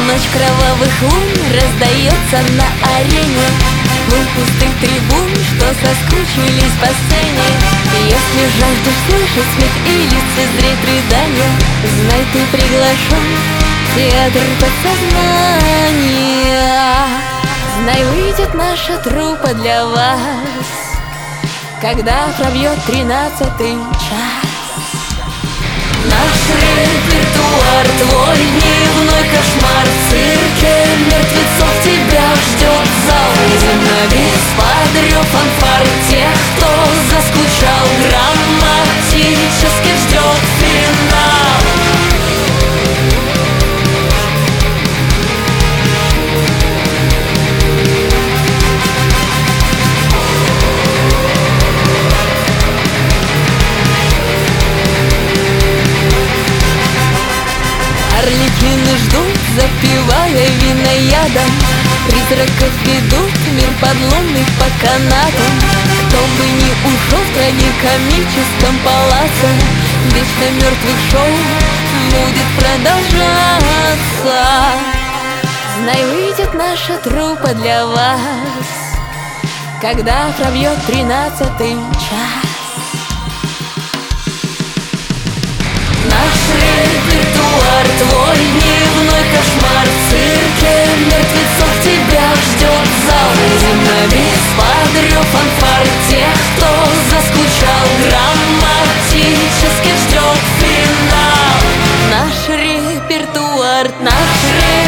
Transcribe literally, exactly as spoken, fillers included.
Ночь кровавых лун раздается на арене, вой пустых трибун, что соскучились по сцене. Если жаждешь слышать смех и лицезреть рыдания, знай, ты приглашен в театр подсознания. Знай, выйдет наша труппа для вас, когда пробьет тринадцатый час. Наш репертуар, твой дневной кошмар, в цирке мертвецов тебя ждет зал. Зима без подрёв фанфар, тех, кто заскучал, драматически ждет финал. Арлекины ждут, запивая виноядом, призраков ведут в мир подлунный по канатам. Кто бы ни ушел в трагикомическом палаце, вечно мертвых шоу будет продолжаться. Знай, выйдет наша труппа для вас, когда пробьет тринадцатый час. Наш репертуар, твой дневной кошмар, в цирке мертвецов тебя ждет зал. Зима без подрёв фанфар, тех, кто заскучал, драматически ждет финал. Наш репертуар, наш репертуар.